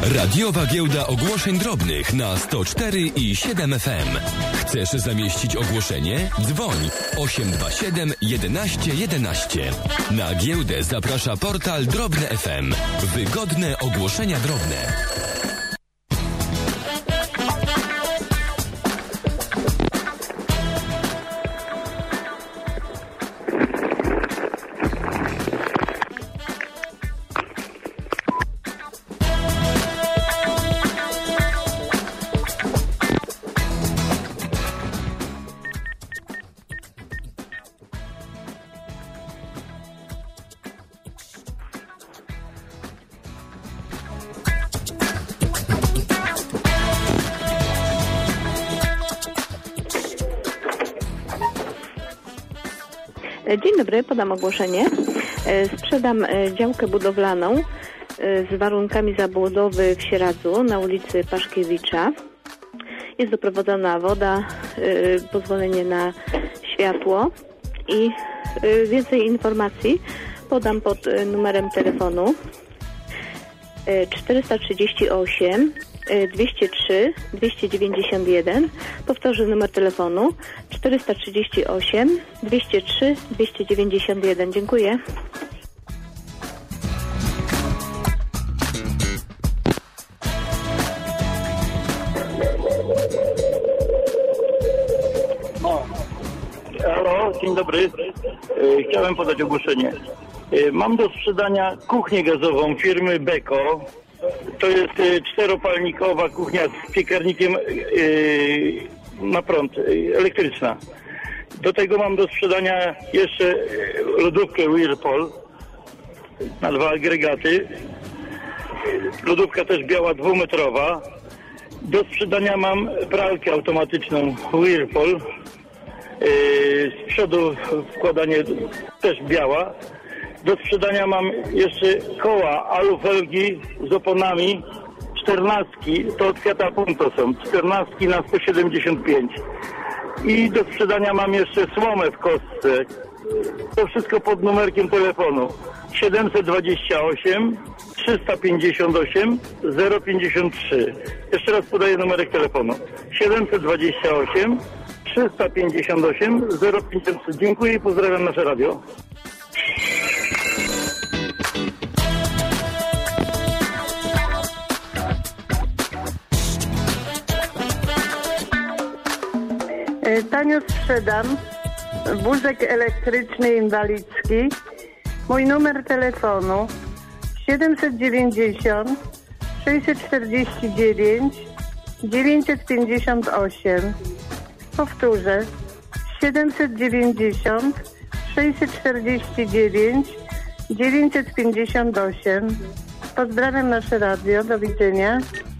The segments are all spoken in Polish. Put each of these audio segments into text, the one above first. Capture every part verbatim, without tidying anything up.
Radiowa Giełda Ogłoszeń Drobnych na sto cztery i siedem F M. Chcesz zamieścić ogłoszenie? Dzwoń osiem dwa siedem jedenaście jedenaście. Na giełdę zaprasza portal Drobne F M. Wygodne ogłoszenia drobne. Dzień dobry, podam ogłoszenie. Sprzedam działkę budowlaną z warunkami zabudowy w Sieradzu na ulicy Paszkiewicza. Jest doprowadzona woda, pozwolenie na światło i więcej informacji podam pod numerem telefonu czterysta trzydzieści osiem dwieście trzy dwieście dziewięćdziesiąt jeden. Powtórzę numer telefonu czterysta trzydzieści osiem dwieście trzy dwieście dziewięćdziesiąt jeden. Dziękuję. No. Halo, dzień dobry. Chciałem podać ogłoszenie. Mam do sprzedania kuchnię gazową firmy Beko. To jest czteropalnikowa kuchnia z piekarnikiem yy, na prąd, yy, elektryczna. Do tego mam do sprzedania jeszcze lodówkę Whirlpool na dwa agregaty. Lodówka też biała, dwumetrowa. Do sprzedania mam pralkę automatyczną Whirlpool. Yy, z przodu wkładanie też biała. Do sprzedania mam jeszcze koła alufelgi z oponami, czternastki, to od Fiata Punto są, czternastki na sto siedemdziesiąt pięć. I do sprzedania mam jeszcze słomę w kostce. To wszystko pod numerkiem telefonu siedemset dwadzieścia osiem trzysta pięćdziesiąt osiem zero pięćdziesiąt trzy. Jeszcze raz podaję numerek telefonu siedemset dwadzieścia osiem trzysta pięćdziesiąt osiem zero pięćdziesiąt trzy. Dziękuję i pozdrawiam nasze radio. Tanio sprzedam wózek elektryczny inwalidzki. Mój numer telefonu siedemset dziewięćdziesiąt sześćset czterdzieści dziewięć dziewięćset pięćdziesiąt osiem. Powtórzę siedemset dziewięćdziesiąt sześćset czterdzieści dziewięć dziewięćset pięćdziesiąt osiem. Pozdrawiam nasze radio. Do widzenia.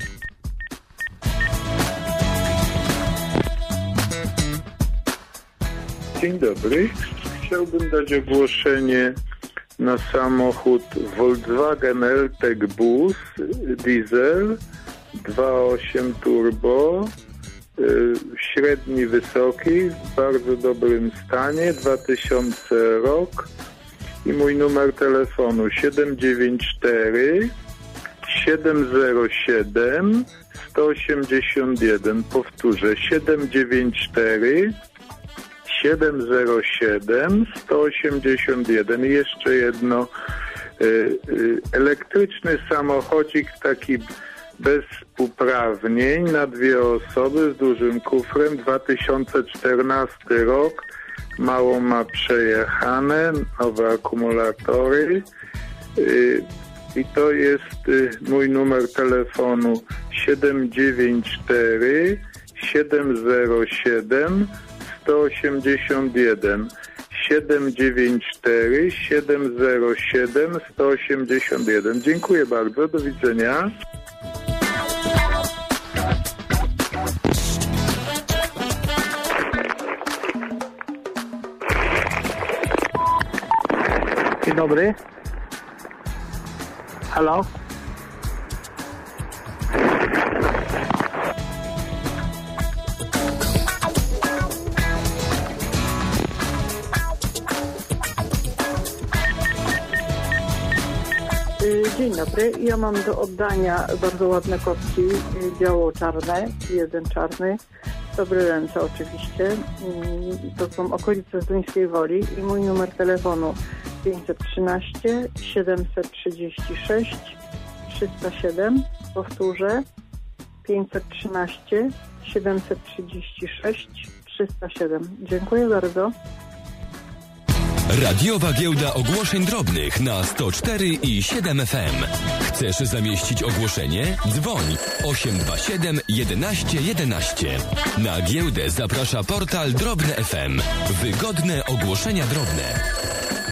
Dzień dobry. Chciałbym dać ogłoszenie na samochód Volkswagen L-Tec Bus diesel dwa przecinek osiem turbo, średni, wysoki, w bardzo dobrym stanie, dwa tysiące rok i mój numer telefonu siedem dziewięć cztery siedem zero siedem sto osiemdziesiąt jeden. Powtórzę siedem dziewięć cztery siedem zero siedem sto osiemdziesiąt jeden. I jeszcze jedno, y, y, elektryczny samochodzik taki bez uprawnień na dwie osoby z dużym kufrem, dwa tysiące czternasty rok, mało ma przejechane, nowe akumulatory y, i to jest y, mój numer telefonu siedem dziewięć cztery siedem zero siedem sto osiemdziesiąt jeden. siedem dziewięć cztery siedem zero siedem sto osiemdziesiąt jeden. Dziękuję bardzo, do widzenia. Dzień dobry. Halo? Dzień dobry. Ja mam do oddania bardzo ładne kostki biało-czarne, jeden czarny. Dobre ręce oczywiście. To są okolice Zduńskiej Woli i mój numer telefonu pięćset trzynaście siedemset trzydzieści sześć trzysta siedem. Powtórzę. pięćset trzynaście siedemset trzydzieści sześć trzysta siedem. Dziękuję bardzo. Radiowa Giełda Ogłoszeń Drobnych na sto cztery i siedem F M. Chcesz zamieścić ogłoszenie? Dzwoń osiem dwa siedem jedenaście jedenaście. Na giełdę zaprasza portal Drobne F M. Wygodne ogłoszenia drobne.